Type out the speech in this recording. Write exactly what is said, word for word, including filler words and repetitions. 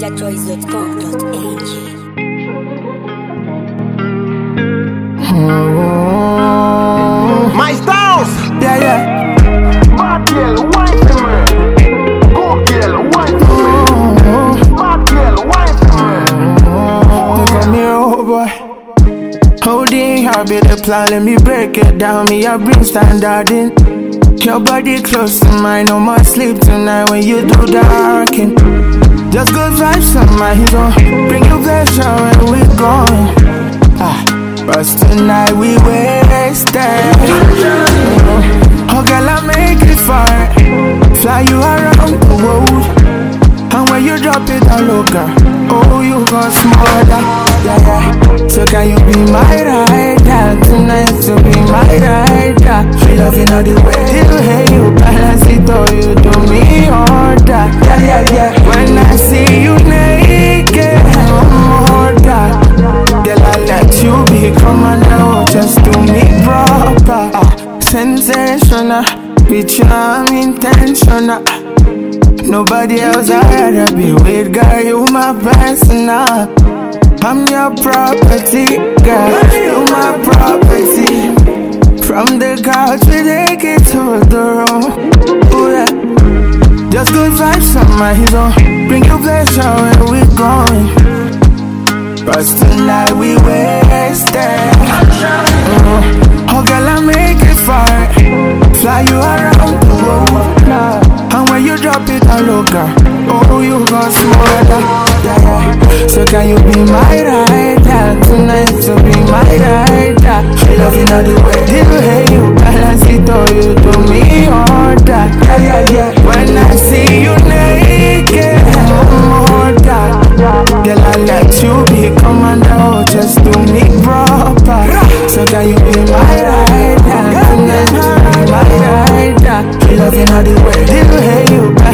ninjachoice dot com dot a g. My Stones! Yeah, yeah. Bad girl, wine for me. Good girl, wine for me. Bad girl, wine for me. Look at me, oh boy. Holding her, be the plan, let me break it down. Me, I bring standard in. Your body close to mine, no more sleep tonight when you do darken. Just good vibes on my hero. Bring you pleasure when we going. Ah, but tonight we wasted. Oh girl, I make it far. Fly you around the world. And when you drop it, I look girl. Oh, you got smarter. Yeah, yeah. So can you be my rider tonight? To be my rider. She loving all the way you hey you balance it or you do me order. Yeah, yeah, yeah. When I see you naked, I'm order. Girl, I let you be commander. Just do me proper. Ah, sensational. With you, I'm intentional. Nobody else I'd rather be with, girl, you my personal. I'm your property, girl, you my property. From the couch we take it to the room. Ooh, yeah. Just good vibes on my hero. Bring you pleasure when we going. But tonight we wasted. uh, Oh girl, I make it far. Fly you around the world. And when you drop it, I look girl. Oh, you got smarter. Yeah, yeah. So can you be my rider tonight? To be my rider. She loving all the way you hey you balance it or you do me order. Yeah, yeah, yeah. When I see you naked, I'm order. Girl, I let you be commander. Oh, just do me proper. So can you be my rider tonight? To be my rider. She loving all the way you hey you